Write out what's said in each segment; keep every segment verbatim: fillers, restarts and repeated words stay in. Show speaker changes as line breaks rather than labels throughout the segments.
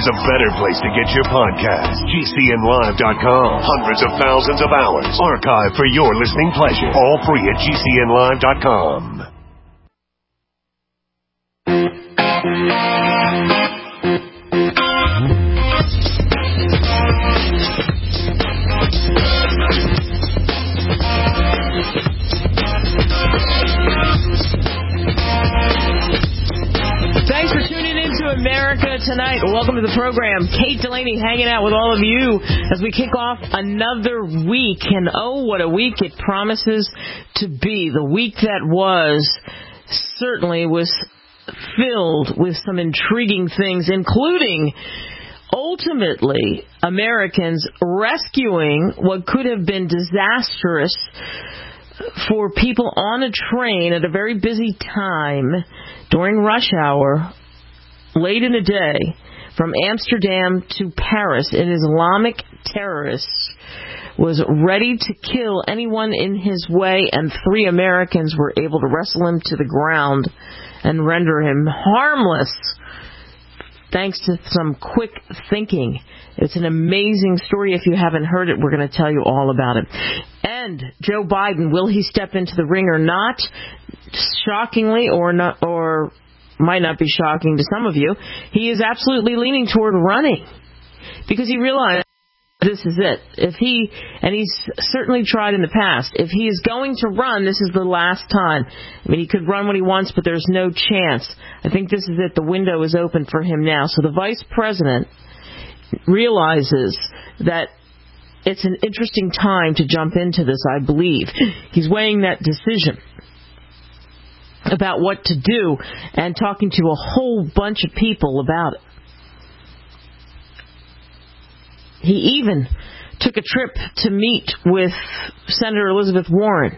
there's a better place to get your podcast. G C N live dot com. Hundreds of thousands of hours archived for your listening pleasure. All free at G C N live dot com.
Thanks for tuning in to America Tonight. Welcome to the program. Kate Delaney hanging out with all of you as we kick off another week. And oh, what a week it promises to be. The week that was certainly was filled with some intriguing things, including ultimately Americans rescuing what could have been disastrous for people on a train at a very busy time during rush hour, late in the day, from Amsterdam to Paris. An Islamic terrorist was ready to kill anyone in his way, and three Americans were able to wrestle him to the ground and render him harmless, thanks to some quick thinking. It's an amazing story. If you haven't heard it, we're going to tell you all about it. And Joe Biden, will he step into the ring or not? Shockingly, or not, or might not be shocking to some of you, he is absolutely leaning toward running because he realized this is it. If he, and he's certainly tried in the past, if he is going to run, this is the last time. I mean, he could run when he wants, but there's no chance. I think this is it. The window is open for him now. So the vice president realizes that it's an interesting time to jump into this, I believe. He's weighing that decision about what to do and talking to a whole bunch of people about it. He even took a trip to meet with Senator Elizabeth Warren,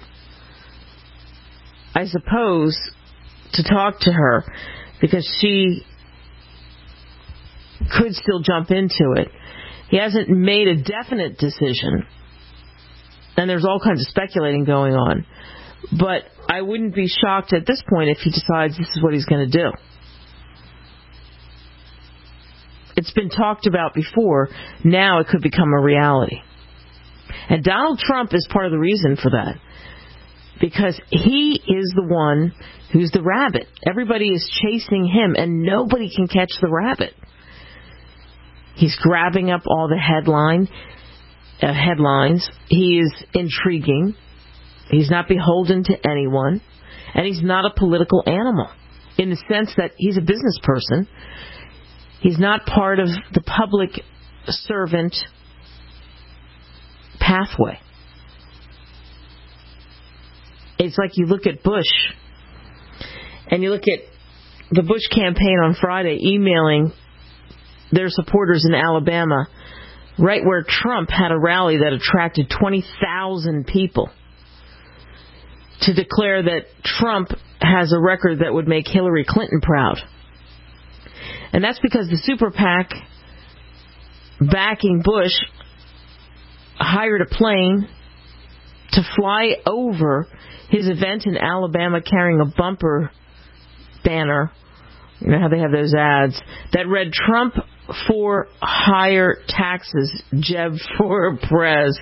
I suppose, to talk to her because she could still jump into it. He hasn't made a definite decision, and there's all kinds of speculating going on. But I wouldn't be shocked at this point if he decides this is what he's going to do. It's been talked about before. Now it could become a reality. And Donald Trump is part of the reason for that, because he is the one who's the rabbit. Everybody is chasing him, and nobody can catch the rabbit. He's grabbing up all the headline uh, headlines. He is intriguing. He's not beholden to anyone. And he's not a political animal in the sense that he's a business person. He's not part of the public servant pathway. It's like you look at Bush, and you look at the Bush campaign on Friday emailing their supporters in Alabama, right where Trump had a rally that attracted twenty thousand people, to declare that Trump has a record that would make Hillary Clinton proud. And that's because the super PAC backing Bush hired a plane to fly over his event in Alabama carrying a bumper banner. You know how they have those ads that read Trump for higher taxes, Jeb for Prez.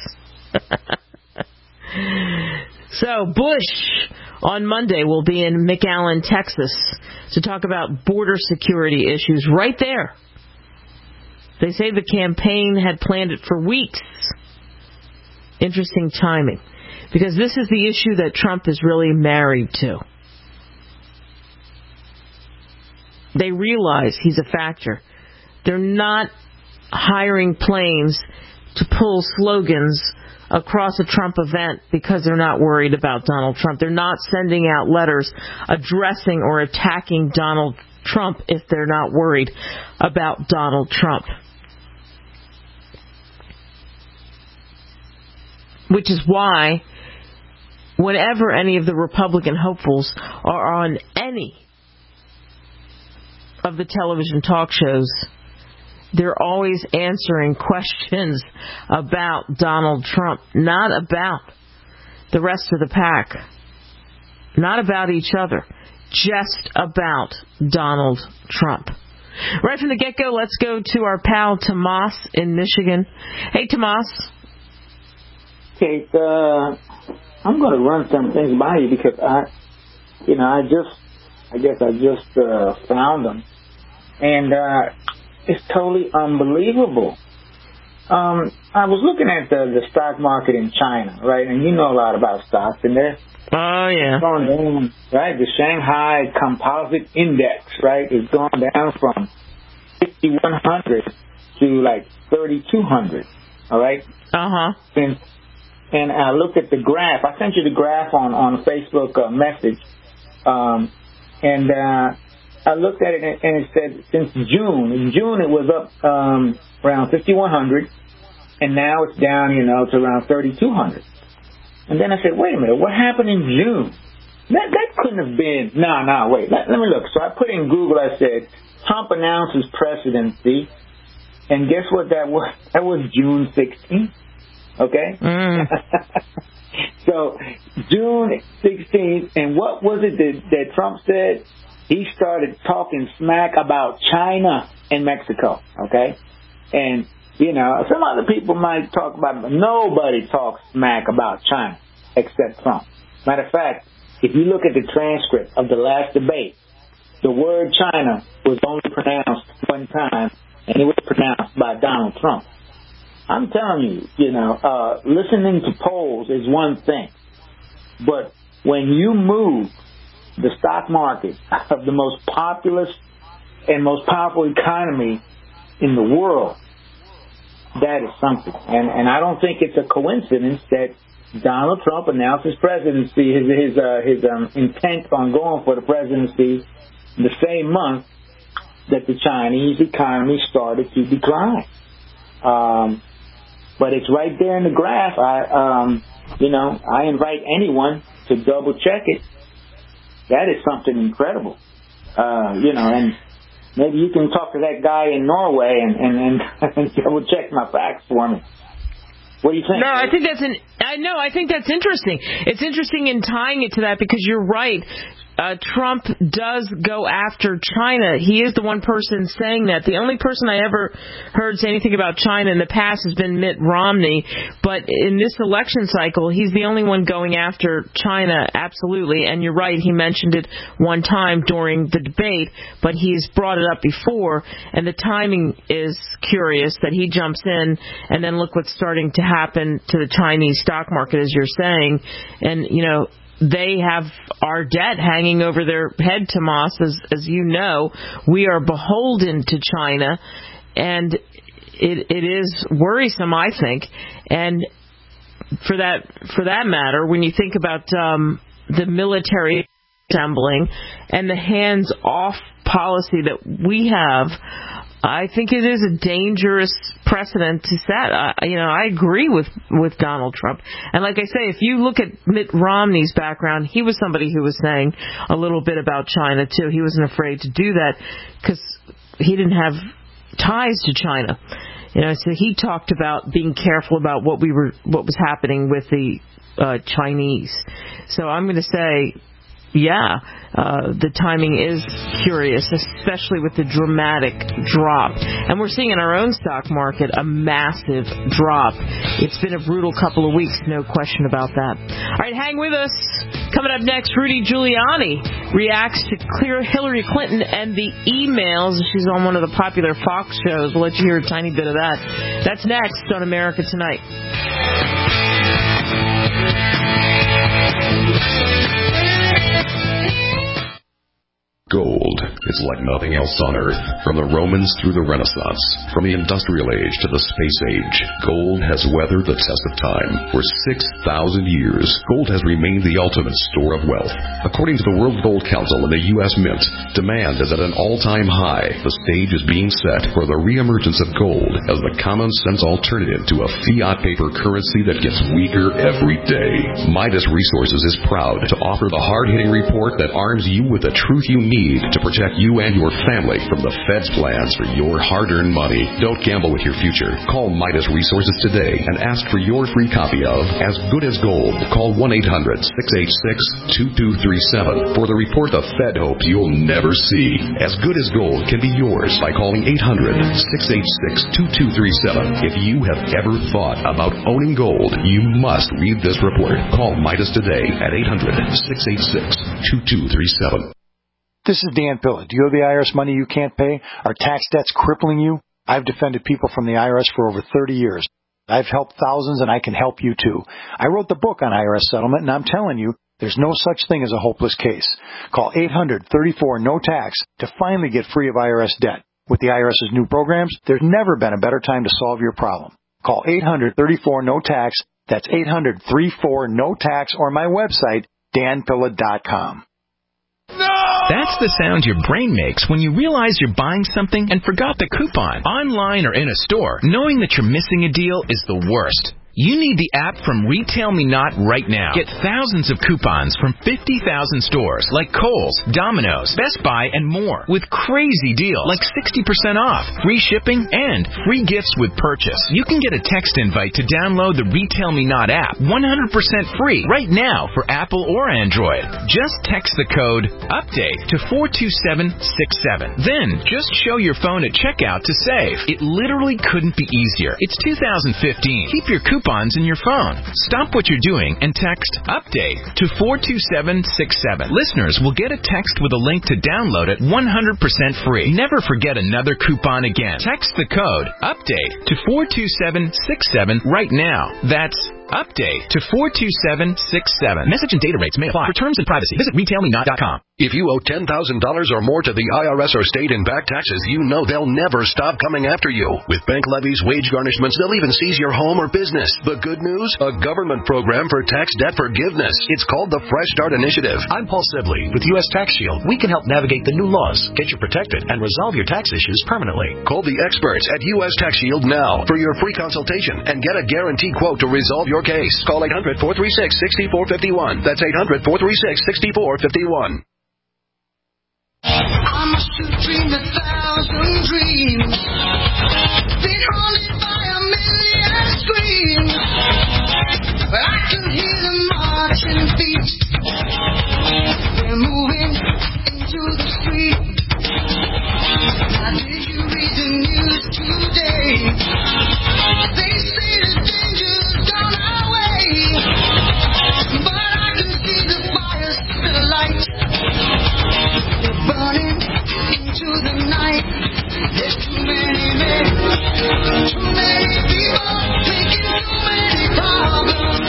So Bush on Monday will be in McAllen, Texas, to talk about border security issues right there. They say the campaign had planned it for weeks. Interesting timing, because this is the issue that Trump is really married to. They realize he's a factor. They're not hiring planes to pull slogans across a Trump event because they're not worried about Donald Trump. They're not sending out letters addressing or attacking Donald Trump if they're not worried about Donald Trump. Which is why whenever any of the Republican hopefuls are on any of the television talk shows, they're always answering questions about Donald Trump, not about the rest of the pack, not about each other, just about Donald Trump. Right from the get-go, let's go to our pal Tomas in Michigan. Hey, Tomas.
Kate, uh, I'm going to run some things by you because I, you know, I just, I guess I just uh, found them. And uh, it's totally unbelievable. Um, I was looking at the, the stock market in China, right? And you know a lot about stocks, and they're
oh yeah,
going down, right? The Shanghai Composite Index, right, is going down from fifty-one hundred to like thirty-two hundred. All right.
Uh huh.
And and I looked at the graph. I sent you the graph on on Facebook uh, message, um, and uh, I looked at it and it said since June. In June it was up um, around fifty-one hundred, and now it's down, you know, to around thirty-two hundred. And then I said, wait a minute, what happened in June? That that couldn't have been. No, no, wait. Let, let me look. So I put in Google. I said Trump announces presidency, and guess what that was? That was June sixteenth. Okay.
Mm.
So June sixteenth, and what was it that, that Trump said? He started talking smack about China and Mexico. Okay, and you know, some other people might talk about it, but nobody talks smack about China except Trump. Matter of fact, if you look at the transcript of the last debate, the word China was only pronounced one time, and it was pronounced by Donald Trump. I'm telling you, you know, uh, listening to polls is one thing, but when you move the stock market of the most populous and most powerful economy in the world, that is something. And and I don't think it's a coincidence that Donald Trump announced his presidency, his his uh, his um, intent on going for the presidency the same month that the Chinese economy started to decline. Um, but it's right there in the graph. I um, you know, I invite anyone to double check it. That is something incredible. Uh, you know, and maybe you can talk to that guy in Norway and, and, and double check my facts for me. What do you think?
No, I think that's an. I know. I think that's interesting. It's interesting in tying it to that because you're right. Uh, Trump does go after China. He is the one person saying that. The only person I ever heard say anything about China in the past has been Mitt Romney. But in this election cycle, he's the only one going after China, absolutely. And you're right, he mentioned it one time during the debate, but he's brought it up before. And the timing is curious that he jumps in, and then look what's starting to happen to the Chinese stock market, as you're saying. And, you know, they have our debt hanging over their head, Tomas, as, as you know. We are beholden to China, and it, it is worrisome, I think. And for that for that matter, when you think about um, the military assembling and the hands-off policy that we have, I think it is a dangerous precedent to set. Uh, you know, I agree with, with Donald Trump. And like I say, if you look at Mitt Romney's background, he was somebody who was saying a little bit about China, too. He wasn't afraid to do that because he didn't have ties to China. You know, so he talked about being careful about what we were, what was happening with the uh, Chinese. So I'm going to say, yeah, uh, the timing is curious, especially with the dramatic drop. And we're seeing in our own stock market a massive drop. It's been a brutal couple of weeks, no question about that. All right, hang with us. Coming up next, Rudy Giuliani reacts to clear Hillary Clinton and the emails. She's on one of the popular Fox shows. We'll let you hear a tiny bit of that. That's next on America Tonight.
Gold is like nothing else on Earth. From the Romans through the Renaissance, from the Industrial Age to the Space Age, gold has weathered the test of time. For six thousand years, gold has remained the ultimate store of wealth. According to the World Gold Council and the U S Mint, demand is at an all-time high. The stage is being set for the reemergence of gold as the common-sense alternative to a fiat paper currency that gets weaker every day. Midas Resources is proud to offer the hard-hitting report that arms you with the truth you need need to protect you and your family from the Fed's plans for your hard-earned money. Don't gamble with your future. Call Midas Resources today and ask for your free copy of As Good as Gold. Call one eight hundred, six eight six, two two three seven for the report the Fed hopes you'll never see. As Good as Gold can be yours by calling eight hundred, six eight six, two two three seven. If you have ever thought about owning gold, you must read this report. Call Midas today at eight hundred, six eight six, two two three seven.
This is Dan Pilla. Do you owe the I R S money you can't pay? Are tax debts crippling you? I've defended people from the I R S for over thirty years. I've helped thousands, and I can help you too. I wrote the book on I R S settlement, and I'm telling you, there's no such thing as a hopeless case. Call eight hundred, thirty-four, no tax to finally get free of I R S debt. With the IRS's new programs, there's never been a better time to solve your problem. Call eight hundred, thirty-four, no tax. That's eight hundred, thirty-four, no tax, or my website, dan pilla dot com.
No! That's the sound your brain makes when you realize you're buying something and forgot the coupon. Online or in a store, knowing that you're missing a deal is the worst. You need the app from Retail Me Not right now. Get thousands of coupons from fifty thousand stores like Kohl's, Domino's, Best Buy, and more with crazy deals like sixty percent off, free shipping, and free gifts with purchase. You can get a text invite to download the Retail Me Not app one hundred percent free right now for Apple or Android. Just text the code UPDATE to four two seven six seven. Then just show your phone at checkout to save. It literally couldn't be easier. It's two thousand fifteen. Keep your coupons in your phone. Stop what you're doing and text UPDATE to four two seven six seven. Listeners will get a text with a link to download it one hundred percent free. Never forget another coupon again. Text the code UPDATE to four two seven six seven right now. That's UPDATE to four two seven six seven. Message and data rates may apply. For terms and privacy, visit retail me not dot com.
If you owe ten thousand dollars or more to the I R S or state in back taxes, you know they'll never stop coming after you. With bank levies, wage garnishments, they'll even seize your home or business. The good news? A government program for tax debt forgiveness. It's called the Fresh Start Initiative.
I'm Paul Sibley with U S Tax Shield. We can help navigate the new laws, get you protected, and resolve your tax issues permanently.
Call the experts at U S Tax Shield now for your free consultation and get a guaranteed quote to resolve your case. Call eight hundred, four three six, six four five one. That's eight hundred, four three six, six four five one.
I must have dreamed a thousand dreams, been haunted by a million screams, but I can hear them marching feet. They're moving into the street. Now did you read the news today? They say the danger's gone our way, but I can see the fires still light. Burning into the night. There's too many men, too many people making too many problems.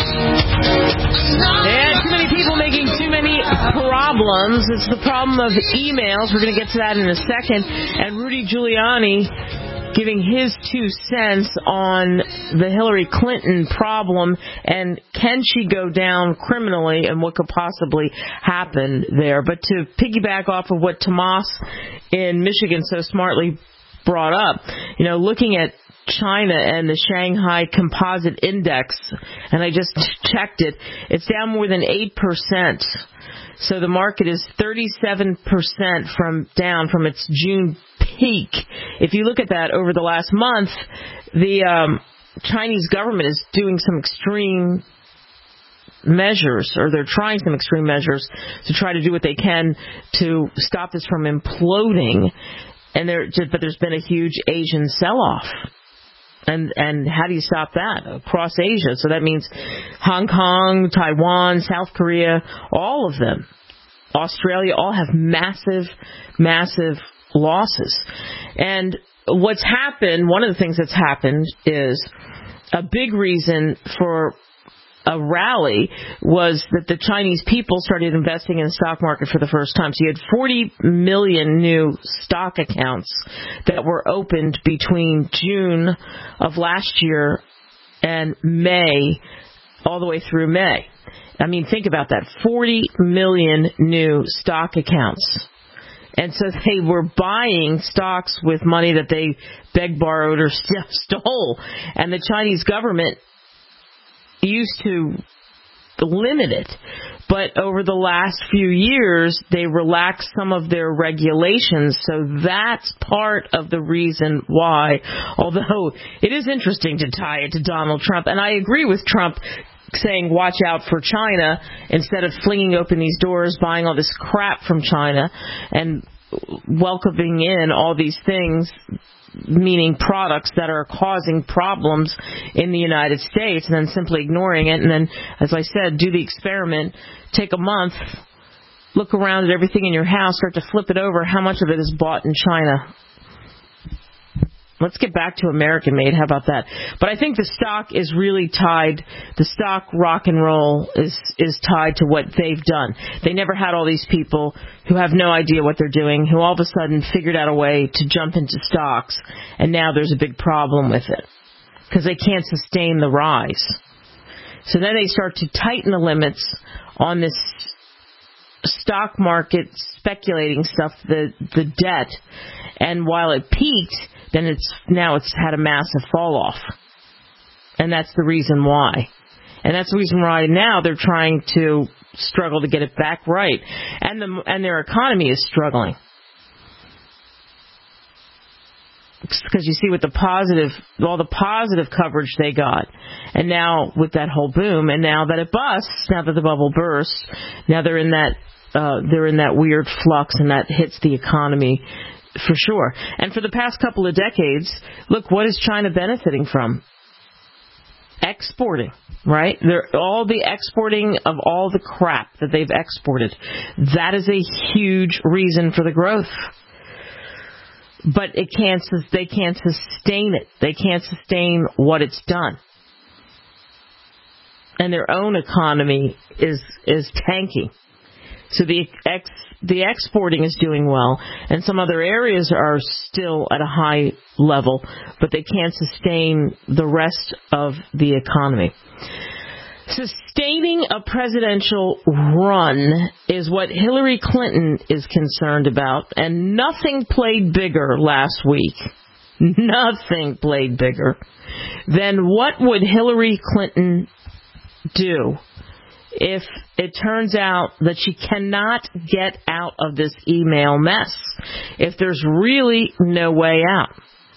Yeah, too many people making too many problems. It's the problem of emails. We're going to get to that in a second. And Rudy Giuliani giving his two cents on the Hillary Clinton problem and can she go down criminally and what could possibly happen there. But to piggyback off of what Tomas in Michigan so smartly brought up, you know, looking at China and the Shanghai Composite Index, and I just checked it, it's down more than eight percent. So the market is thirty-seven percent from down from its June peak. If you look at that over the last month, the um, Chinese government is doing some extreme measures, or they're trying some extreme measures to try to do what they can to stop this from imploding. And there, but there's been a huge Asian sell-off. And and how do you stop that? Across Asia. So that means Hong Kong, Taiwan, South Korea, all of them, Australia, all have massive, massive losses. And what's happened, one of the things that's happened is a big reason for a rally was that the Chinese people started investing in the stock market for the first time. So you had forty million new stock accounts that were opened between June of last year and May, all the way through May. I mean, think about that. forty million new stock accounts. And so they were buying stocks with money that they begged, borrowed, or st- stole. And the Chinese government used to limit it. But over the last few years, they relaxed some of their regulations, so that's part of the reason why. Although it is interesting to tie it to Donald Trump, and I agree with Trump saying watch out for China instead of flinging open these doors, buying all this crap from China, and welcoming in all these things, meaning products that are causing problems in the United States, and then simply ignoring it. And then, as I said, do the experiment, take a month, look around at everything in your house, start to flip it over, how much of it is bought in China. Let's get back to American-made. How about that? But I think the stock is really tied, the stock rock and roll is, is tied to what they've done. They never had all these people who have no idea what they're doing, who all of a sudden figured out a way to jump into stocks, and now there's a big problem with it because they can't sustain the rise. So then they start to tighten the limits on this stock market speculating stuff, the the debt, and while it peaked, then it's now it's had a massive fall off. And that's the reason why. And that's the reason why now they're trying to struggle to get it back right. And the and their economy is struggling. Because you see with the positive, all the positive coverage they got, and now with that whole boom, and now that it busts, now that the bubble bursts, now they're in that uh, they're in that weird flux, and that hits the economy for sure. And for the past couple of decades, look, what is China benefiting from? Exporting, right? They're all the exporting of all the crap that they've exported. That is a huge reason for the growth. But it can't. They can't sustain it. They can't sustain what it's done, and their own economy is is tanking. So the ex, the exporting is doing well, and some other areas are still at a high level, but they can't sustain the rest of the economy. Sustaining a presidential run is what Hillary Clinton is concerned about, and nothing played bigger last week. Nothing played bigger than what would Hillary Clinton do if it turns out that she cannot get out of this email mess, if there's really no way out.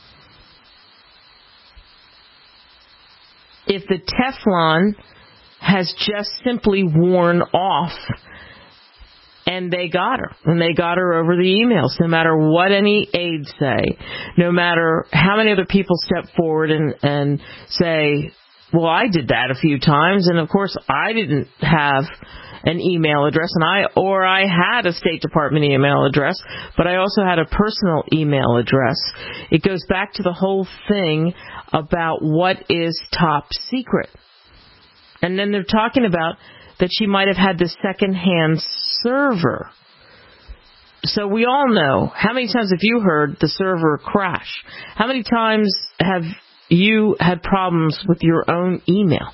If the Teflon has just simply worn off, and they got her. And they got her over the emails, no matter what any aides say, no matter how many other people step forward and, and say, well, I did that a few times, and of course I didn't have an email address, and I or I had a State Department email address, but I also had a personal email address. It goes back to the whole thing about what is top secret. And then they're talking about that she might have had the second-hand server. So we all know, how many times have you heard the server crash? How many times have you had problems with your own email?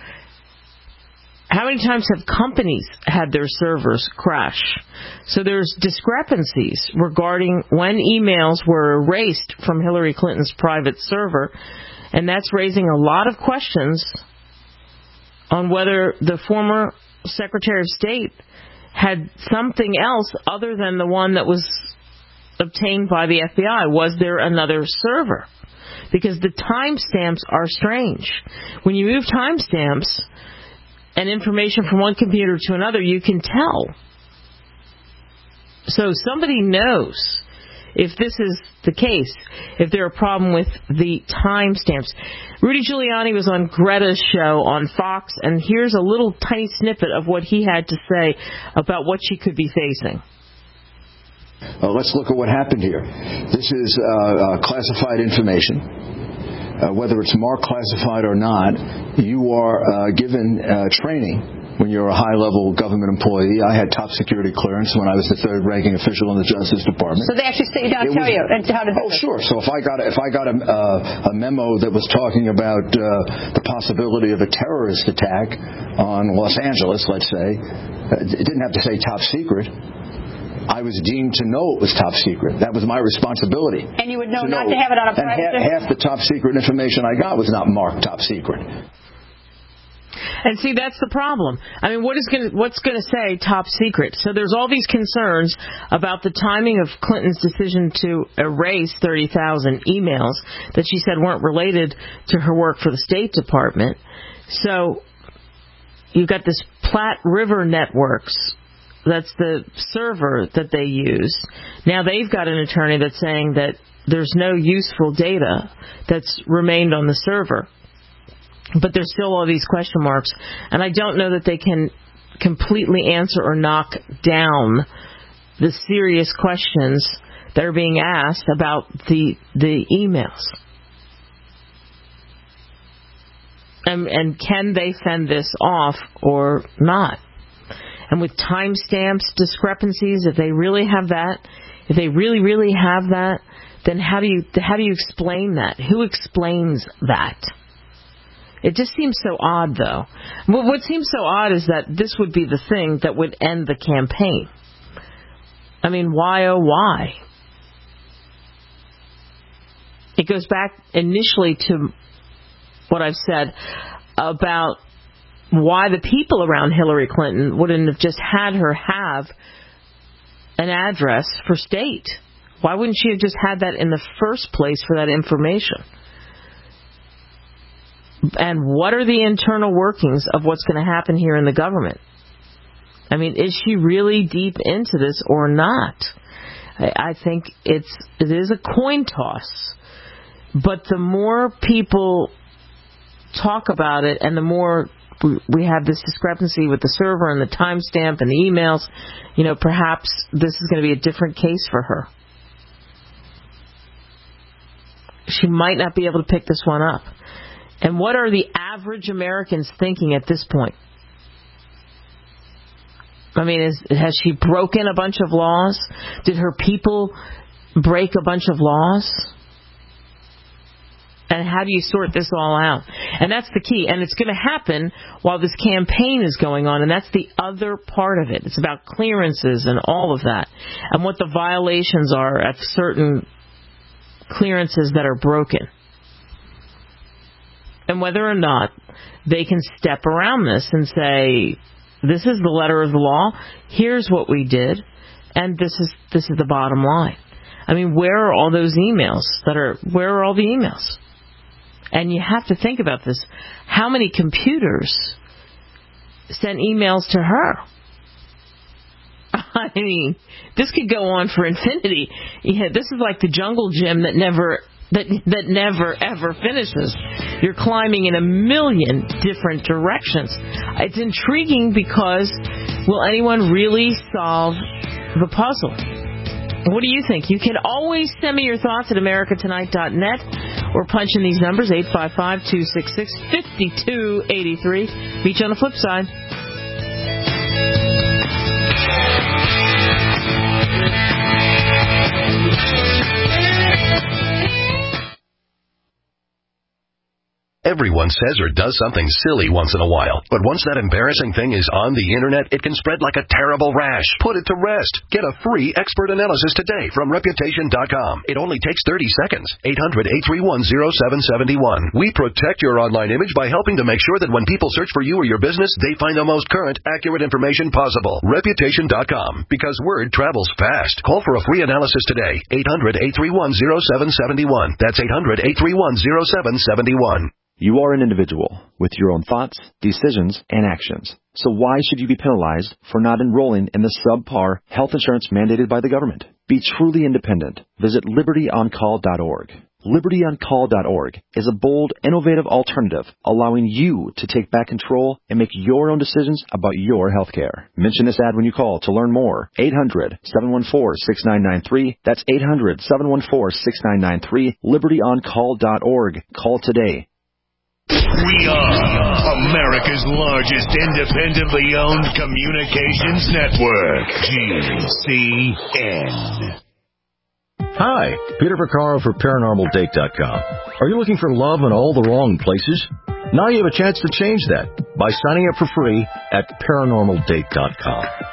How many times have companies had their servers crash? So there's discrepancies regarding when emails were erased from Hillary Clinton's private server, and that's raising a lot of questions on whether the former Secretary of State had something else other than the one that was obtained by the F B I. Was there another server? Because the timestamps are strange. When you move timestamps and information from one computer to another, you can tell. So somebody knows if this is the case, if there's a problem with the timestamps. Rudy Giuliani was on Greta's show on Fox, and here's a little tiny snippet of what he had to say about what she could be facing.
Uh, let's look at what happened here. This is uh, uh, classified information. Uh, whether it's marked classified or not, you are uh, given uh, training when you're a high-level government employee. I had top security clearance when I was the third-ranking official in the Justice Department.
So they actually sit you down and tell you how to do
Oh, sure. So if I got a, if I got a, uh, a memo that was talking about uh, the possibility of a terrorist attack on Los Angeles, let's say, it didn't have to say top secret. I was deemed to know it was top secret. That was my responsibility.
And you would know
to
not
know.
to have it on a private...
And half, half the top secret information I got was not marked top secret.
And see, that's the problem. I mean, what is going what's going to say top secret? So there's all these concerns about the timing of Clinton's decision to erase thirty thousand emails that she said weren't related to her work for the State Department. So you've got this Platte River Networks. That's the server that they use. Now they've got an attorney that's saying that there's no useful data that's remained on the server. But there's still all these question marks. And I don't know that they can completely answer or knock down the serious questions that are being asked about the the emails. And, and can they fend this off or not? And with timestamps discrepancies, if they really have that, if they really, really have that, then how do you how do you explain that? Who explains that? It just seems so odd, though. What seems so odd is that this would be the thing that would end the campaign. I mean, why, oh, why? It goes back initially to what I've said about why the people around Hillary Clinton wouldn't have just had her have an address for state. Why wouldn't she have just had that in the first place for that information? And what are the internal workings of what's going to happen here in the government? I mean, is she really deep into this or not? I, I think it's it is a coin toss. But the more people talk about it and the more we have this discrepancy with the server and the timestamp and the emails, you know, perhaps this is going to be a different case for her. She might not be able to pick this one up. And what are the average Americans thinking at this point? I mean, is, has she broken a bunch of laws? Did her people break a bunch of laws? And how do you sort this all out? And that's the key. And it's going to happen while this campaign is going on. And that's the other part of it. It's about clearances and all of that. And what the violations are at certain clearances that are broken. And whether or not they can step around this and say, this is the letter of the law, here's what we did, and this is this is the bottom line. I mean, where are all those emails that are, where are all the emails? And you have to think about this. How many computers sent emails to her? I mean, this could go on for infinity. Yeah, this is like the jungle gym that never that that never ever finishes. You're climbing in a million different directions. It's intriguing because will anyone really solve the puzzle? What do you think? You can always send me your thoughts at america tonight dot net or punch in these numbers, eight five five, two six six, five two eight three. Meet you on the flip side.
Everyone says or does something silly once in a while. But once that embarrassing thing is on the internet, it can spread like a terrible rash. Put it to rest. Get a free expert analysis today from reputation dot com. It only takes thirty seconds. eight hundred, eight three one, oh seven seven one. We protect your online image by helping to make sure that when people search for you or your business, they find the most current, accurate information possible. reputation dot com. Because word travels fast. Call for a free analysis today. eight hundred, eight three one, oh seven seven one. That's eight hundred, eight three one, oh seven seven one.
You are an individual with your own thoughts, decisions, and actions. So why should you be penalized for not enrolling in the subpar health insurance mandated by the government? Be truly independent. Visit liberty on call dot org. liberty on call dot org is a bold, innovative alternative allowing you to take back control and make your own decisions about your health care. Mention this ad when you call to learn more. eight hundred, seven one four, six nine nine three. That's eight hundred, seven one four, six nine nine three. liberty on call dot org. Call today.
We are America's largest independently owned communications network, G C N.
Hi, Peter Vaccaro for paranormal date dot com. Are you looking for love in all the wrong places? Now you have a chance to change that by signing up for free at paranormal date dot com.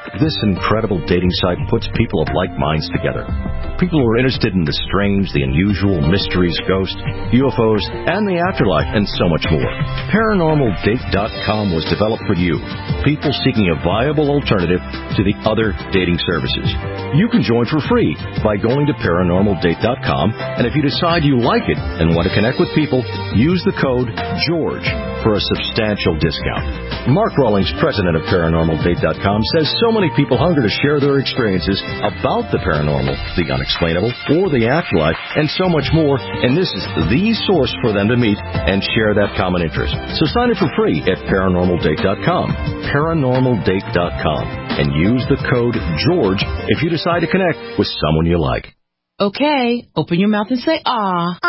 This incredible dating site puts people of like minds together. People who are interested in the strange, the unusual, mysteries, ghosts, U F Os, and the afterlife, and so much more. Paranormal Date dot com was developed for you, people seeking a viable alternative to the other dating services. You can join for free by going to Paranormal Date dot com, and if you decide you like it and want to connect with people, use the code GEORGE for a substantial discount. Mark Rawlings, president of Paranormal Date dot com, says so many people hunger to share their experiences about the paranormal, the unexplainable, or the afterlife, and so much more, and this is the source for them to meet and share that common interest. So sign up for free at Paranormal Date dot com, Paranormal Date dot com, and use the code GEORGE if you decide to connect with someone you like.
Okay, open your mouth and say ah.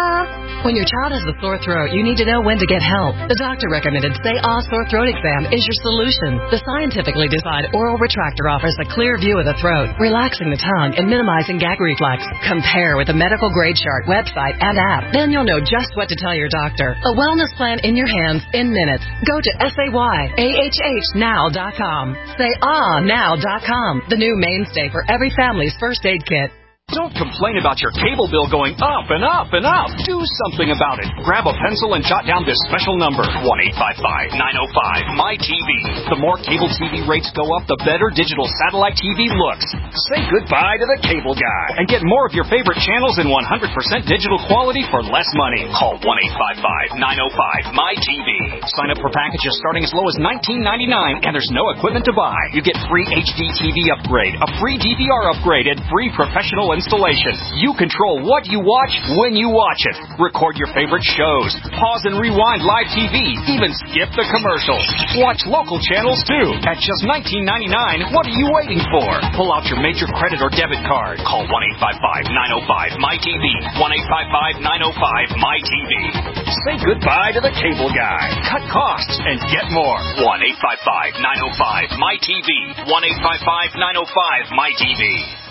Ah. When your child has a sore throat, you need to know when to get help. The doctor recommended Say Ah Sore Throat Exam is your solution. The scientifically designed oral retractor offers a clear view of the throat, relaxing the tongue and minimizing gag reflex. Compare with a medical grade chart, website, and app. Then you'll know just what to tell your doctor. A wellness plan in your hands in minutes. Go to S A Y A H H now dot com. Say Ah now dot com, the new mainstay for every family's first aid kit.
Don't complain about your cable bill going up and up and up. Do something about it. Grab a pencil and jot down this special number, one eight five five, nine oh five, M Y T V. The more cable T V rates go up, the better digital satellite T V looks. Say goodbye to the cable guy and get more of your favorite channels in one hundred percent digital quality for less money. Call one eight five five, nine oh five, M Y T V. Sign up for packages starting as low as nineteen ninety-nine, and there's no equipment to buy. You get free H D T V upgrade, a free D V R upgrade, and free professional installation. You control what you watch when you watch it. Record your favorite shows. Pause and rewind live T V. Even skip the commercials. Watch local channels too. At just nineteen ninety-nine, what are you waiting for? Pull out your major credit or debit card. Call one eight five five, nine oh five, M Y T V. one eight five five, nine oh five, M Y T V. Say goodbye to the cable guy. Cut costs and get more. one eight five five, nine oh five, M Y T V. one eight five five, nine oh five, M Y T V.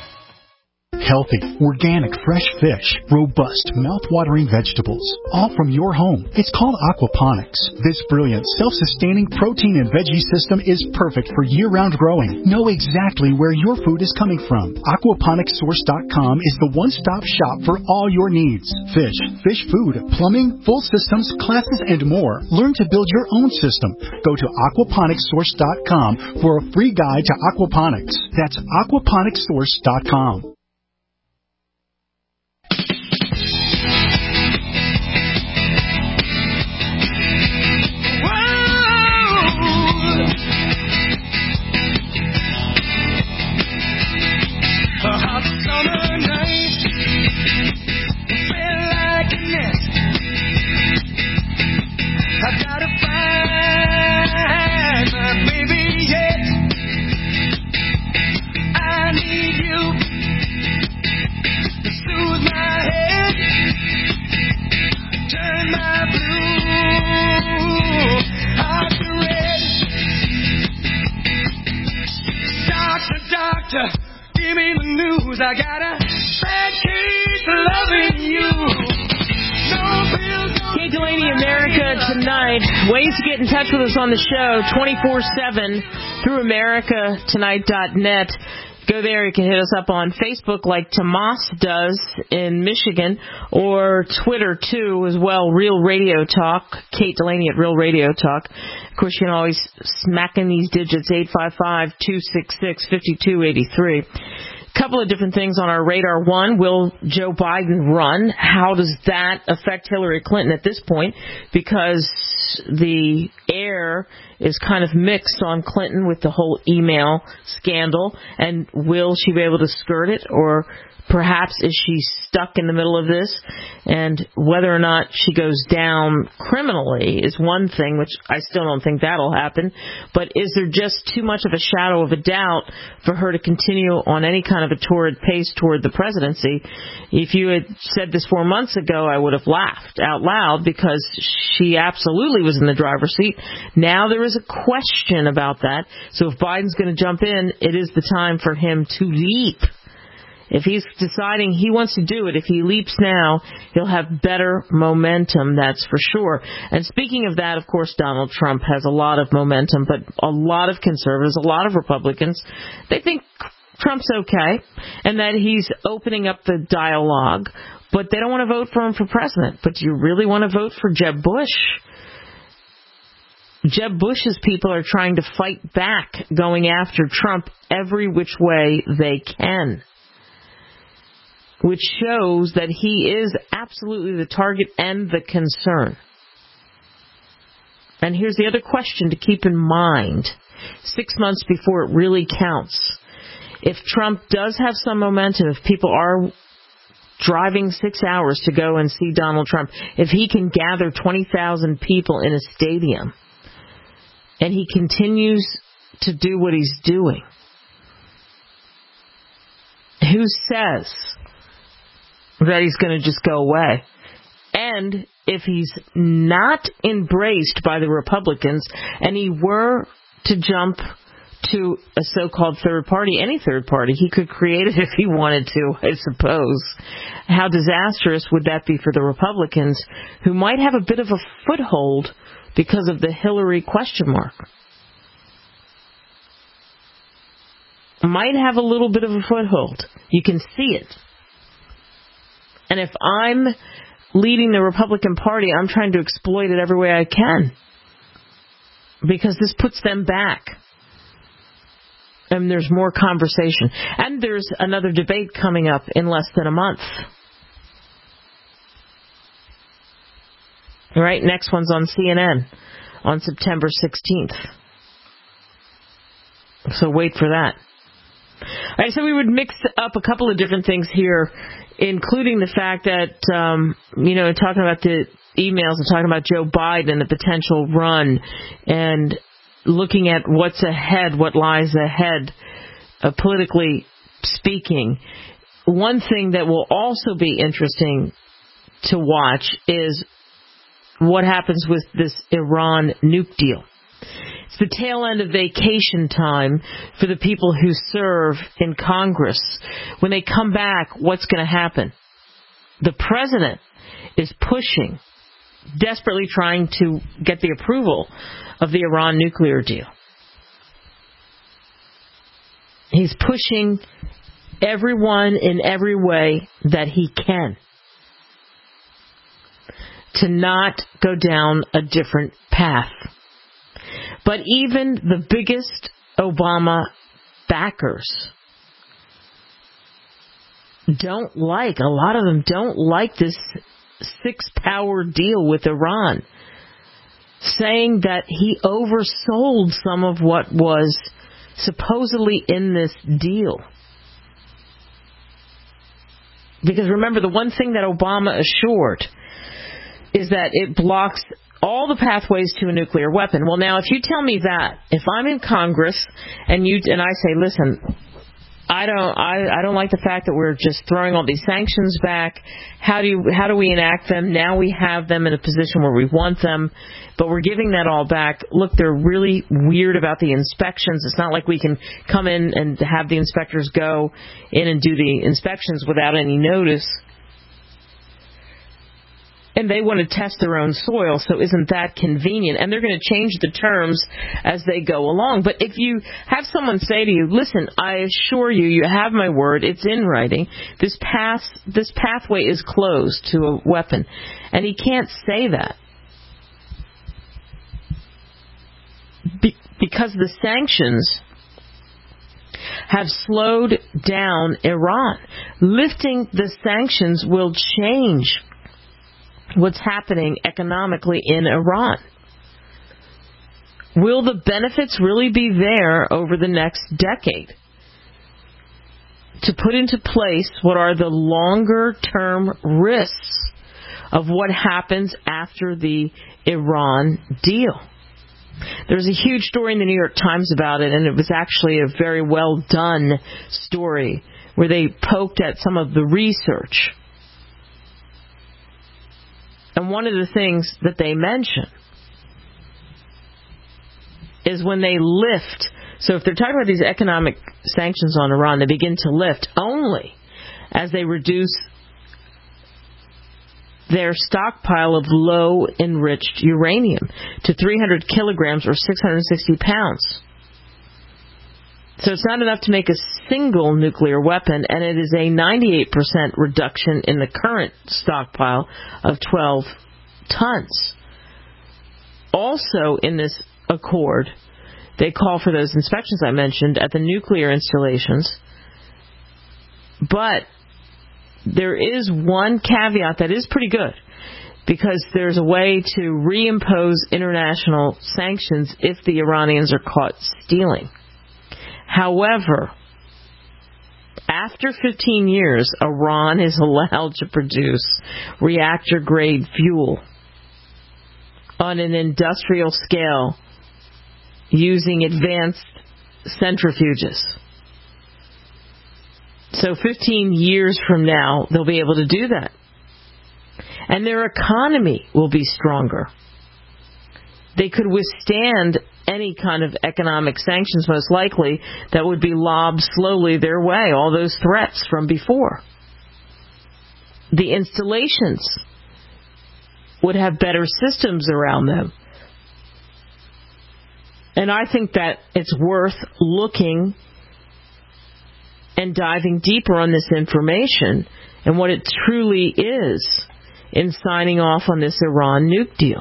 Healthy, organic, fresh fish, robust, mouth-watering vegetables, all from your home. It's called aquaponics. This brilliant, self-sustaining protein and veggie system is perfect for year-round growing. Know exactly where your food is coming from. aquaponics source dot com is the one-stop shop for all your needs. Fish, fish food, plumbing, full systems, classes, and more. Learn to build your own system. Go to aquaponics source dot com for a free guide to aquaponics. That's aquaponics source dot com.
Give me the news. I got a bad case of loving you.
Kate Delaney, America Tonight. Ways to get in touch with us on the show twenty-four seven through America Tonight dot net. Go there. You can hit us up on Facebook like Tomas does in Michigan, or Twitter, too, as well, Real Radio Talk. Kate Delaney at Real Radio Talk. Of course, you can always smack in these digits, eight five five, two six six, five two eight three. Couple of different things on our radar. One, will Joe Biden run? How does that affect Hillary Clinton at this point? Because the air is kind of mixed on Clinton with the whole email scandal. And will she be able to skirt it? Or perhaps is she stuck in the middle of this? And whether or not she goes down criminally is one thing, which I still don't think that'll happen. But is there just too much of a shadow of a doubt for her to continue on any kind of a torrid pace toward the presidency? If you had said this four months ago, I would have laughed out loud, because she absolutely was in the driver's seat. Now there is a question about that. So if Biden's going to jump in, it is the time for him to leap If he's deciding he wants to do it, if he leaps now, he'll have better momentum, that's for sure. And speaking of that, of course, Donald Trump has a lot of momentum, but a lot of conservatives, a lot of Republicans, they think Trump's okay and that he's opening up the dialogue, but they don't want to vote for him for president. But do you really want to vote for Jeb Bush? Jeb Bush's people are trying to fight back, going after Trump every which way they can, which shows that he is absolutely the target and the concern. And here's the other question to keep in mind, six months before it really counts. If Trump does have some momentum, if people are driving six hours to go and see Donald Trump, if he can gather twenty thousand people in a stadium, and he continues to do what he's doing, who says that he's going to just go away? And if he's not embraced by the Republicans and he were to jump to a so-called third party, any third party, he could create it if he wanted to, I suppose. How disastrous would that be for the Republicans, who might have a bit of a foothold because of the Hillary question mark? Might have a little bit of a foothold. You can see it. And if I'm leading the Republican Party, I'm trying to exploit it every way I can, because this puts them back. And there's more conversation. And there's another debate coming up in less than a month. All right, next one's on C N N on September sixteenth. So wait for that. All right, so we would mix up a couple of different things here, including the fact that, um, you know, talking about the emails and talking about Joe Biden and the potential run, and looking at what's ahead, what lies ahead, uh, politically speaking. One thing that will also be interesting to watch is what happens with this Iran nuke deal. It's the tail end of vacation time for the people who serve in Congress. When they come back, what's going to happen? The president is pushing, desperately trying to get the approval of the Iran nuclear deal. He's pushing everyone in every way that he can to not go down a different path. But even the biggest Obama backers don't like, a lot of them don't like this six-power deal with Iran, saying that he oversold some of what was supposedly in this deal. Because remember, the one thing that Obama assured is that it blocks all the pathways to a nuclear weapon. Well, now, if you tell me that, if I'm in Congress and you and I say, listen, I don't, I, I don't like the fact that we're just throwing all these sanctions back. How do you, how do we enact them? Now we have them in a position where we want them, but we're giving that all back. Look, they're really weird about the inspections. It's not like we can come in and have the inspectors go in and do the inspections without any notice. And they want to test their own soil, so isn't that convenient? And they're going to change the terms as they go along. But if you have someone say to you, listen, I assure you, you have my word, it's in writing, this path, this pathway is closed to a weapon. And he can't say that. Be- because the sanctions have slowed down Iran. Lifting the sanctions will change what's happening economically in Iran. Will the benefits really be there over the next decade to put into place what are the longer-term risks of what happens after the Iran deal? There's a huge story in the New York Times about it, and it was actually a very well done story where they poked at some of the research. And one of the things that they mention is when they lift, so if they're talking about these economic sanctions on Iran, they begin to lift only as they reduce their stockpile of low-enriched uranium to three hundred kilograms or six hundred sixty pounds. So it's not enough to make a single nuclear weapon, and it is a ninety-eight percent reduction in the current stockpile of twelve tons. Also in this accord, they call for those inspections I mentioned at the nuclear installations, but there is one caveat that is pretty good, because there's a way to reimpose international sanctions if the Iranians are caught stealing. However, after fifteen years, Iran is allowed to produce reactor-grade fuel on an industrial scale using advanced centrifuges. So fifteen years from now, they'll be able to do that. And their economy will be stronger. They could withstand any kind of economic sanctions, most likely, that would be lobbed slowly their way, all those threats from before. The installations would have better systems around them. And I think that it's worth looking and diving deeper on this information and what it truly is in signing off on this Iran nuke deal.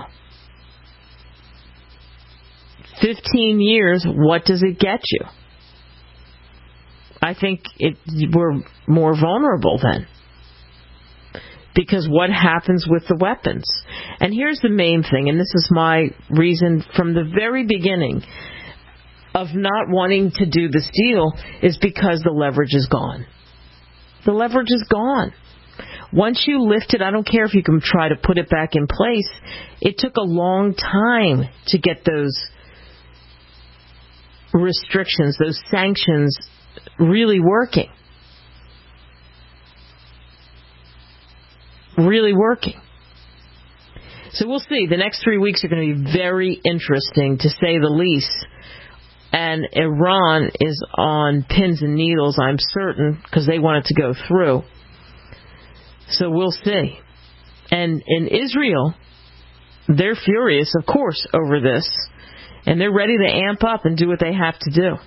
Fifteen years, what does it get you? I think it, we're more vulnerable then. Because what happens with the weapons? And here's the main thing, and this is my reason from the very beginning of not wanting to do this deal, is because the leverage is gone. The leverage is gone. Once you lift it, I don't care if you can try to put it back in place. It took a long time to get those restrictions, those sanctions really working. Really working. So we'll see. The next three weeks are going to be very interesting, to say the least. And Iran is on pins and needles, I'm certain, because they want it to go through. So we'll see. And in Israel, they're furious, of course, over this. And they're ready to amp up and do what they have to do.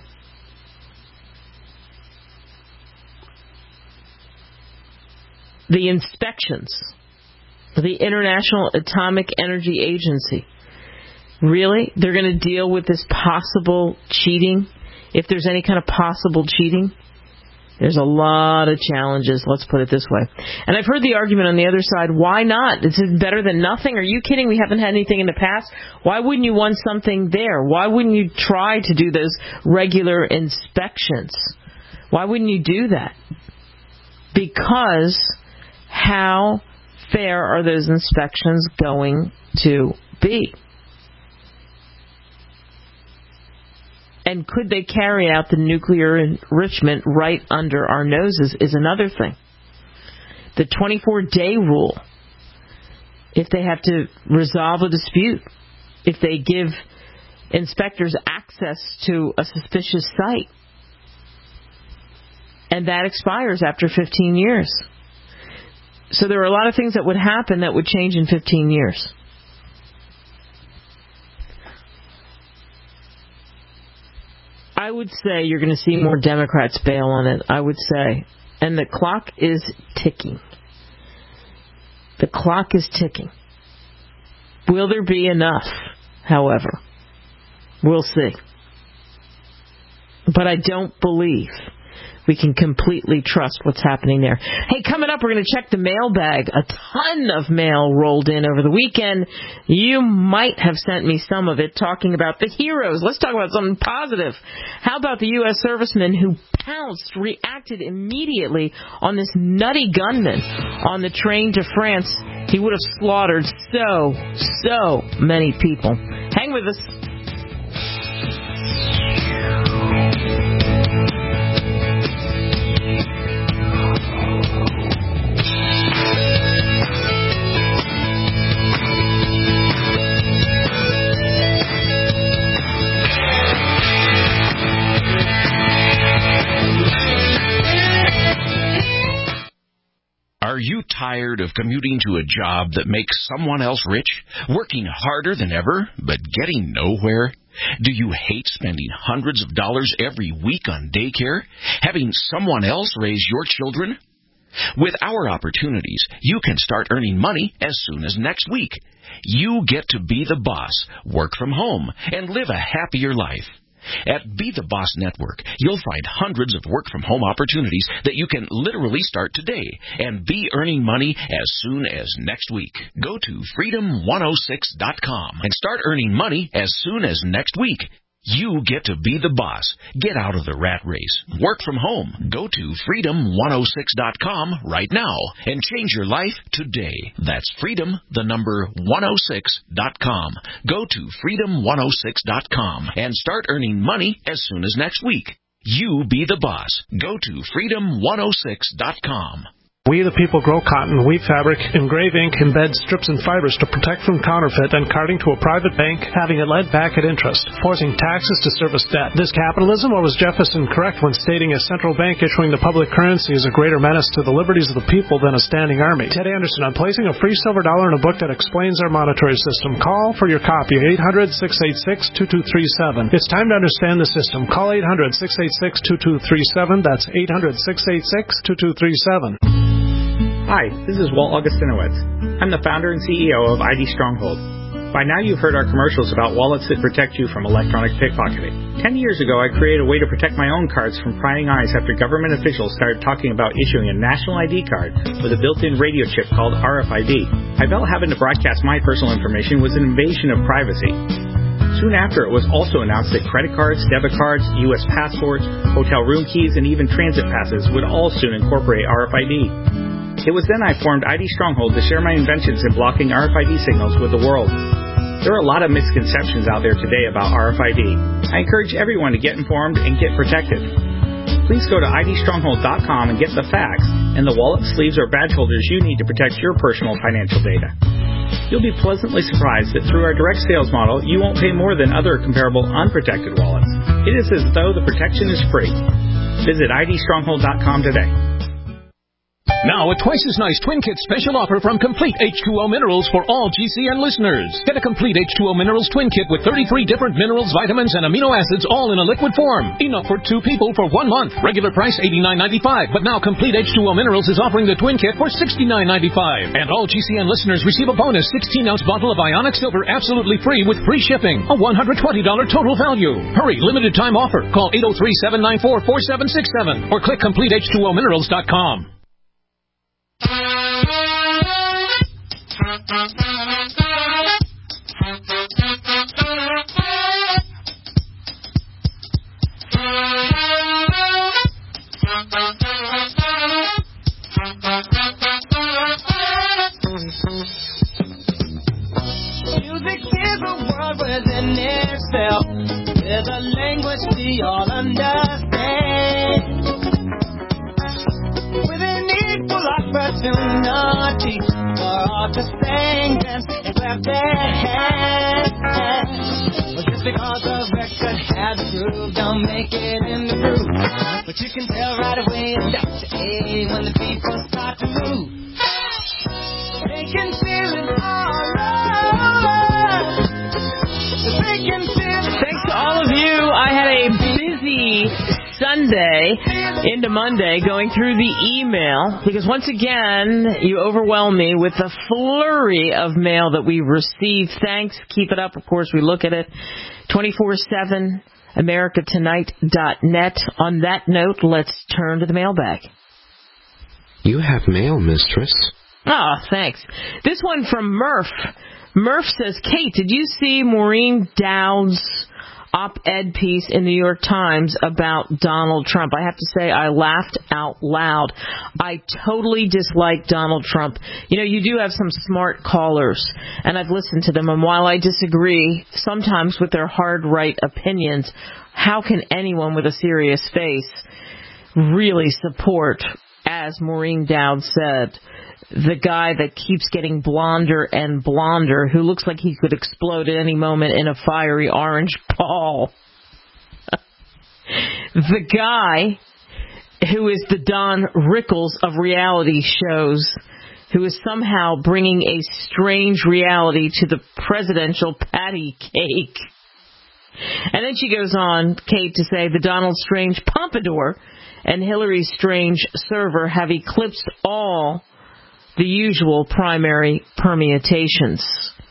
The inspections, the International Atomic Energy Agency, really? They're going to deal with this possible cheating? If there's any kind of possible cheating? There's a lot of challenges, let's put it this way. And I've heard the argument on the other side, why not? Is it better than nothing? Are you kidding? We haven't had anything in the past. Why wouldn't you want something there? Why wouldn't you try to do those regular inspections? Why wouldn't you do that? Because how fair are those inspections going to be? And could they carry out the nuclear enrichment right under our noses is another thing. The twenty-four day rule, if they have to resolve a dispute, if they give inspectors access to a suspicious site, and that expires after fifteen years. So there are a lot of things that would happen that would change in fifteen years. I would say you're going to see more Democrats bail on it, I would say. And the clock is ticking. The clock is ticking. Will there be enough, however? We'll see. But I don't believe we can completely trust what's happening there. Hey, coming up, we're going to check the mailbag. A ton of mail rolled in over the weekend. You might have sent me some of it talking about the heroes. Let's talk about something positive. How about the U S serviceman who pounced, reacted immediately on this nutty gunman on the train to France? He would have slaughtered so, so many people. Hang with us.
tired of commuting to a job that makes someone else rich, working harder than ever, but getting nowhere? Do you hate spending hundreds of dollars every week on daycare, having someone else raise your children? With our opportunities, you can start earning money as soon as next week. You get to be the boss, work from home, and live a happier life. At Be the Boss Network, you'll find hundreds of work-from-home opportunities that you can literally start today and be earning money as soon as next week. Go to freedom one oh six dot com and start earning money as soon as next week. You get to be the boss. Get out of the rat race. Work from home. Go to freedom one oh six dot com right now and change your life today. That's freedom, the number one oh six dot com. Go to freedom one oh six dot com and start earning money as soon as next week. You be the boss. Go to freedom one oh six dot com.
We the people grow cotton, weave fabric, engrave ink, embed strips and fibers to protect from counterfeit and carting to a private bank, having it lent back at interest, forcing taxes to service debt. This capitalism, or was Jefferson correct when stating a central bank issuing the public currency is a greater menace to the liberties of the people than a standing army? Ted Anderson, I'm placing a free silver dollar in a book that explains our monetary system. Call for your copy, eight hundred, six eight six, two two three seven. It's time to understand the system. Call eight hundred, six eight six, two two three seven. That's eight hundred, six eight six, two two three seven.
Hi, this is Walt Augustinowitz. I'm the founder and C E O of I D Stronghold. By now you've heard our commercials about wallets that protect you from electronic pickpocketing. Ten years ago I created a way to protect my own cards from prying eyes after government officials started talking about issuing a national I D card with a built-in radio chip called R F I D. I felt having to broadcast my personal information was an invasion of privacy. Soon after, it was also announced that credit cards, debit cards, U S passports, hotel room keys, and even transit passes would all soon incorporate R F I D. It was then I formed I D Stronghold to share my inventions in blocking R F I D signals with the world. There are a lot of misconceptions out there today about R F I D. I encourage everyone to get informed and get protected. Please go to I D stronghold dot com and get the facts and the wallet, sleeves, or badge holders you need to protect your personal financial data. You'll be pleasantly surprised that through our direct sales model, you won't pay more than other comparable unprotected wallets. It is as though the protection is free. Visit I D stronghold dot com today.
Now, a twice as nice Twin Kit special offer from Complete H two O Minerals for all G C N listeners. Get a Complete H two O Minerals Twin Kit with thirty-three different minerals, vitamins, and amino acids all in a liquid form. Enough for two people for one month. Regular price eighty-nine ninety-five, but now Complete H two O Minerals is offering the Twin Kit for sixty-nine ninety-five. And all G C N listeners receive a bonus sixteen ounce bottle of Ionic Silver absolutely free with free shipping. A one hundred twenty dollars total value. Hurry, limited time offer. Call eight oh three, seven nine four, four seven six seven or click complete h two o minerals dot com.
Music is a world within itself. There's a language we all understand. With an equal opportunity for all to sing, dance, and clap their hands. But just because a record has a groove, don't make it in the groove. But you can tell right away it's Doctor A when the people start to move. They can feel it all over. They can feel it.
Thanks to all of you. I had a busy Sunday into Monday going through the email because once again you overwhelm me with the flurry of mail that we receive. Thanks. Keep it up. Of course, we look at it twenty-four seven, america tonight dot net. On that note, let's turn to the mailbag.
You have mail, mistress.
Oh, thanks. This one from Murph. Murph says, Kate, did you see Maureen Dowd's op-ed piece in the New York Times about Donald Trump? I have to say I laughed out loud. I totally dislike Donald Trump. You know, you do have some smart callers, and I've listened to them, and while I disagree sometimes with their hard right opinions, how can anyone with a serious face really support, as Maureen Dowd said, the guy that keeps getting blonder and blonder, who looks like he could explode at any moment in a fiery orange ball? The guy who is the Don Rickles of reality shows, who is somehow bringing a strange reality to the presidential patty cake. And then she goes on, Kate, to say the Donald Strange pompadour and Hillary Strange server have eclipsed all the usual primary permutations.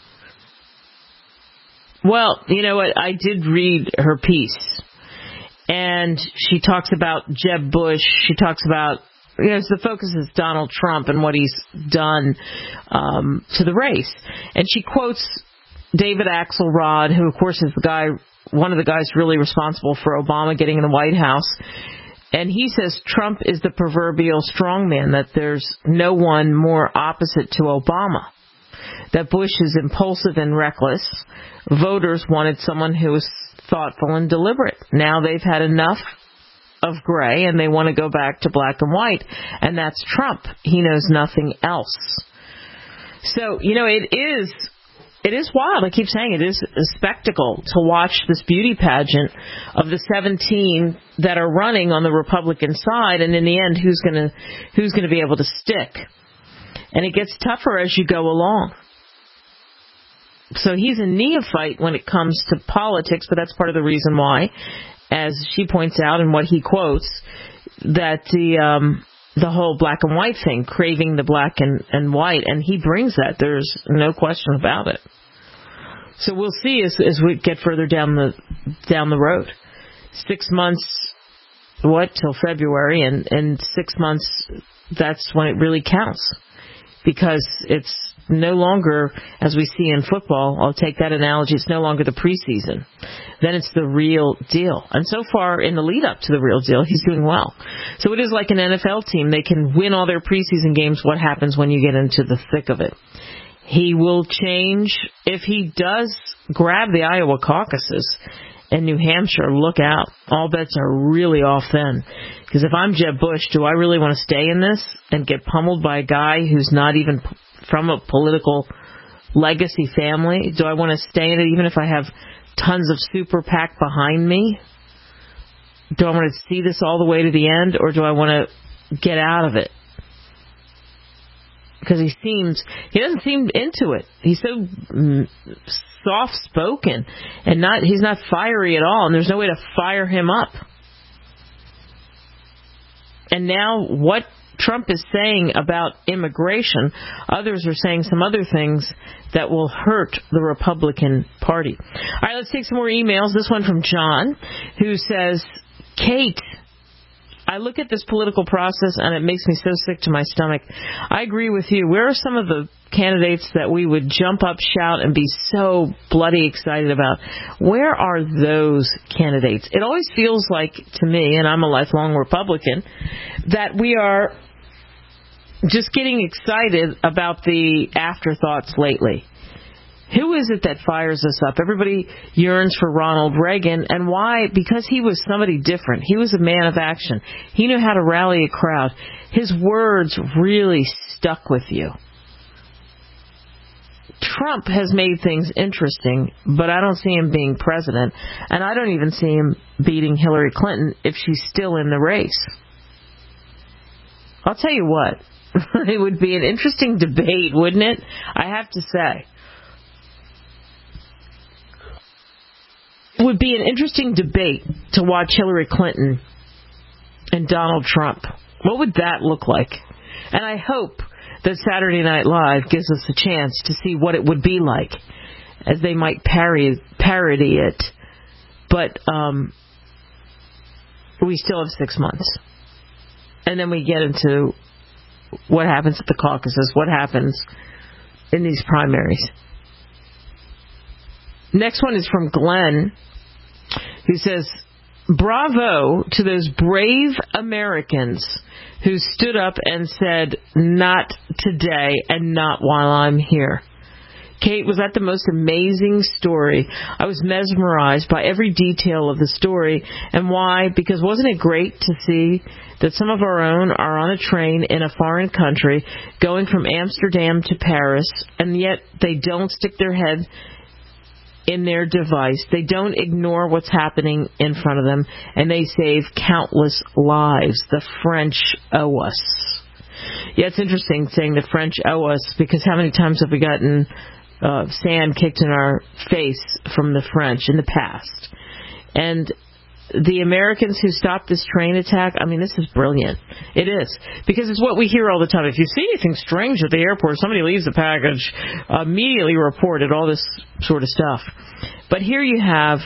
Well, you know what? I did read her piece. And she talks about Jeb Bush. She talks about, you know, the focus is Donald Trump and what he's done um, to the race. And she quotes David Axelrod, who, of course, is the guy, one of the guys really responsible for Obama getting in the White House. And he says Trump is the proverbial strongman, that there's no one more opposite to Obama, that Bush is impulsive and reckless. Voters wanted someone who was thoughtful and deliberate. Now they've had enough of gray and they want to go back to black and white. And that's Trump. He knows nothing else. So, you know, it is... It is wild. I keep saying it is a spectacle to watch this beauty pageant of the seventeen that are running on the Republican side, and in the end, who's going to who's going to be able to stick? And it gets tougher as you go along. So he's a neophyte when it comes to politics, but that's part of the reason why, as she points out and what he quotes, that the um, the whole black and white thing, craving the black and, and white, and he brings that. There's no question about it. So we'll see as, as we get further down the down the road. Six months, what, till February, and, and six months, that's when it really counts. Because it's no longer, as we see in football, I'll take that analogy, it's no longer the preseason. Then it's the real deal. And so far, in the lead up to the real deal, he's doing well. So it is like an N F L team. They can win all their preseason games. What happens when you get into the thick of it? He will change. If he does grab the Iowa caucuses in New Hampshire, look out. All bets are really off then. Because if I'm Jeb Bush, do I really want to stay in this and get pummeled by a guy who's not even from a political legacy family? Do I want to stay in it even if I have tons of super PAC behind me? Do I want to see this all the way to the end, or do I want to get out of it? Because he seems, he doesn't seem into it. He's so mm, soft-spoken, and not, he's not fiery at all, and there's no way to fire him up. And now what Trump is saying about immigration, others are saying some other things that will hurt the Republican Party. All right, let's take some more emails. This one from John, who says, Kate, I look at this political process and it makes me so sick to my stomach. I agree with you. Where are some of the candidates that we would jump up, shout, and be so bloody excited about? Where are those candidates? It always feels like, to me, and I'm a lifelong Republican, that we are just getting excited about the afterthoughts lately. Who is it that fires us up? Everybody yearns for Ronald Reagan. And why? Because he was somebody different. He was a man of action. He knew how to rally a crowd. His words really stuck with you. Trump has made things interesting, but I don't see him being president. And I don't even see him beating Hillary Clinton if she's still in the race. I'll tell you what. It would be an interesting debate, wouldn't it? I have to say. It would be an interesting debate to watch Hillary Clinton and Donald Trump. What would that look like? And I hope that Saturday Night Live gives us a chance to see what it would be like, as they might parody, parody it. But um, we still have six months. And then we get into what happens at the caucuses, what happens in these primaries. Next one is from Glenn, who says, bravo to those brave Americans who stood up and said, not today and not while I'm here. Kate, was that the most amazing story? I was mesmerized by every detail of the story. And why? Because wasn't it great to see that some of our own are on a train in a foreign country going from Amsterdam to Paris, and yet they don't stick their head in their device. They don't ignore what's happening in front of them, and they save countless lives. The French owe us. Yeah, it's interesting saying the French owe us, because how many times have we gotten uh, sand kicked in our face from the French in the past? And the Americans who stopped this train attack, I mean, this is brilliant. It is. Because it's what we hear all the time. If you see anything strange at the airport, somebody leaves a package, immediately report it, all this sort of stuff. But here you have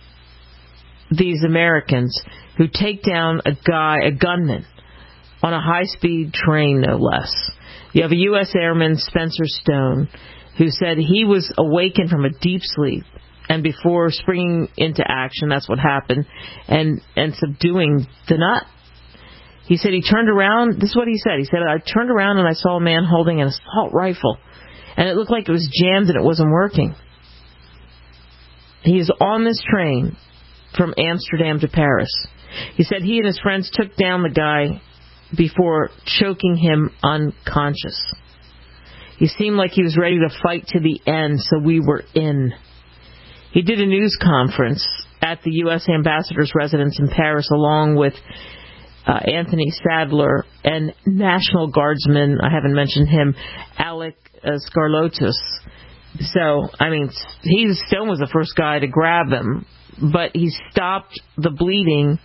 these Americans who take down a guy, a gunman, on a high-speed train, no less. You have a U S airman, Spencer Stone, who said he was awakened from a deep sleep, and before springing into action, that's what happened, and, and subduing the nut. He said he turned around, this is what he said, he said, I turned around and I saw a man holding an assault rifle, and it looked like it was jammed and it wasn't working. He is on this train from Amsterdam to Paris. He said he and his friends took down the guy before choking him unconscious. He seemed like he was ready to fight to the end, so we were in. He did a news conference at the U S ambassador's residence in Paris along with uh, Anthony Sadler and National Guardsman, I haven't mentioned him, Alec uh, Skarlotus. So, I mean, he, Stone was the first guy to grab him, but he stopped the bleeding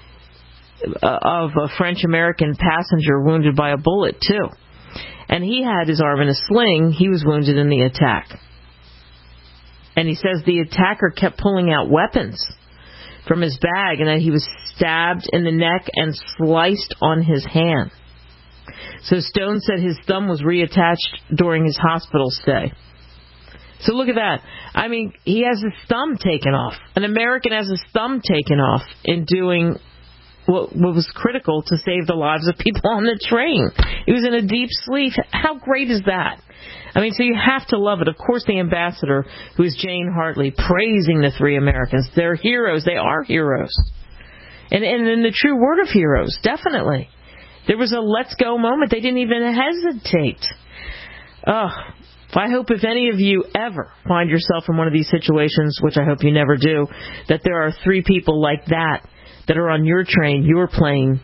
uh, of a French-American passenger wounded by a bullet, too. And he had his arm in a sling. He was wounded in the attack. And he says the attacker kept pulling out weapons from his bag and that he was stabbed in the neck and sliced on his hand. So Stone said his thumb was reattached during his hospital stay. So look at that. I mean, he has his thumb taken off. An American has his thumb taken off in doing what, what was critical to save the lives of people on the train. He was in a deep sleep. How great is that? I mean, so you have to love it. Of course, the ambassador, who is Jane Hartley, praising the three Americans. They're heroes. They are heroes. And, and in the true word of heroes, definitely. There was a let's go moment. They didn't even hesitate. Oh, I hope if any of you ever find yourself in one of these situations, which I hope you never do, that there are three people like that that are on your train, your plane,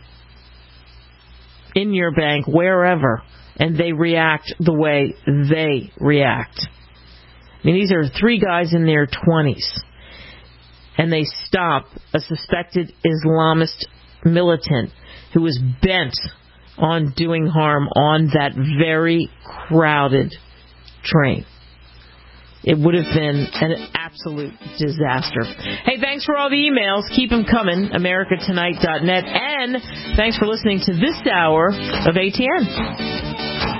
in your bank, wherever, and they react the way they react. I mean, these are three guys in their twenties, and they stop a suspected Islamist militant who was bent on doing harm on that very crowded train. It would have been an absolute disaster. Hey, thanks for all the emails. Keep them coming. America Tonight dot net. And thanks for listening to this hour of A T N.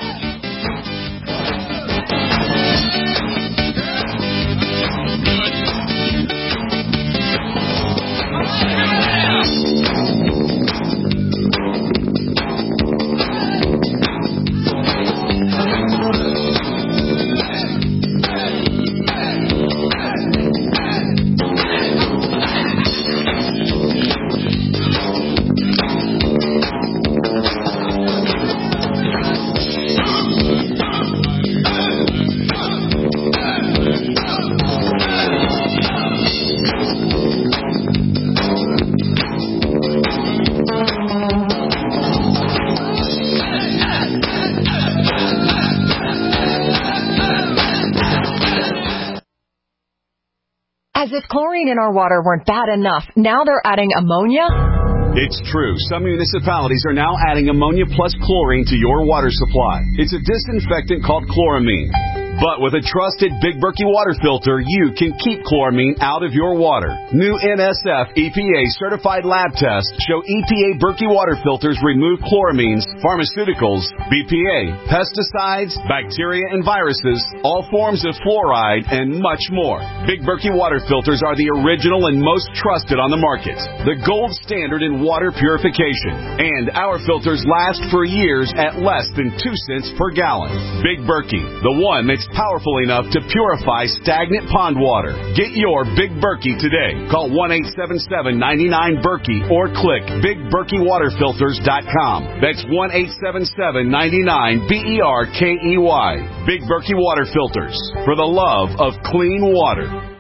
As if chlorine in our water weren't bad enough, now they're adding ammonia?
It's true. Some municipalities are now adding ammonia plus chlorine to your water supply. It's a disinfectant called chloramine. But with a trusted Big Berkey water filter, you can keep chloramine out of your water. New N S F E P A certified lab tests show E P A Berkey water filters remove chloramines, pharmaceuticals, B P A, pesticides, bacteria and viruses, all forms of fluoride, and much more. Big Berkey water filters are the original and most trusted on the market. The gold standard in water purification. And our filters last for years at less than two cents per gallon. Big Berkey, the one that's powerful enough to purify stagnant pond water. Get your Big Berkey today. Call one eight seven seven, nine nine, Berkey or click big berkey water filters dot com. That's one eight seven seven, nine nine, B E R K E Y. Big Berkey Water Filters, for the love of clean water.